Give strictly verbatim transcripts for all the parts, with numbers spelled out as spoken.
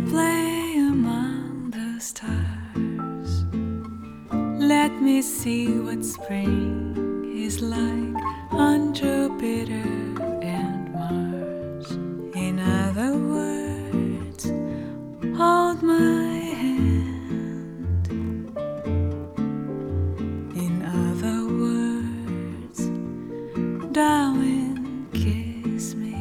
play among the stars. Let me see what spring is like on Jupiter and Mars. In other words, hold my hand. In other words, darling, kiss me.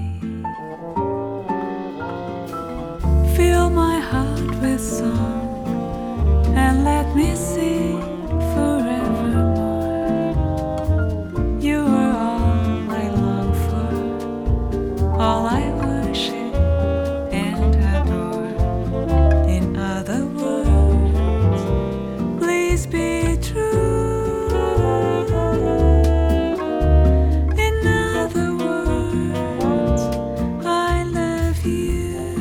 Fill my heart with song and let me sing forevermore. You are all I long for, all I worship and adore. In other words, please be true. In other words, I love you.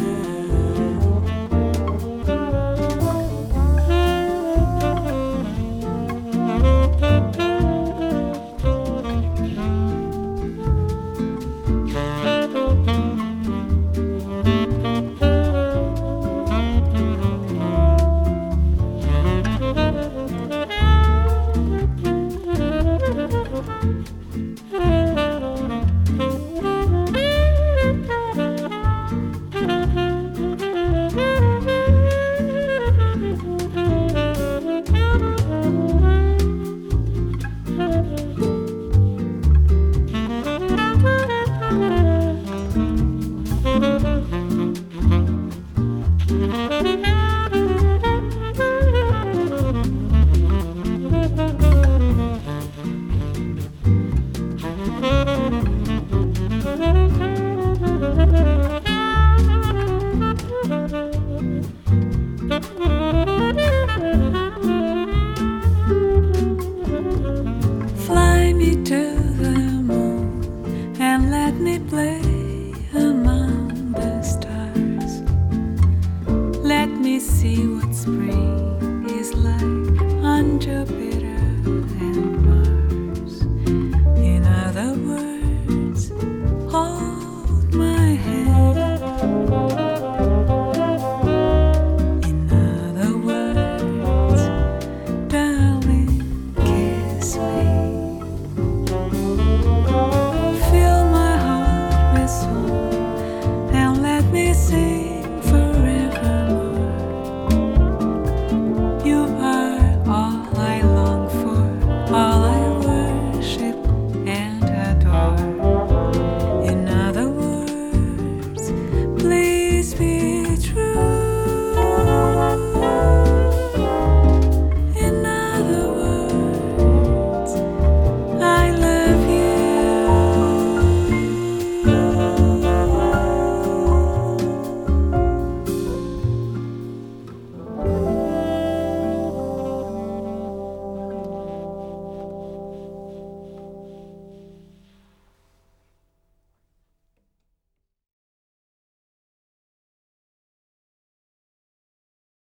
Fly me to the moon and let me play among the stars. Let me see what spring is like on Jupiter and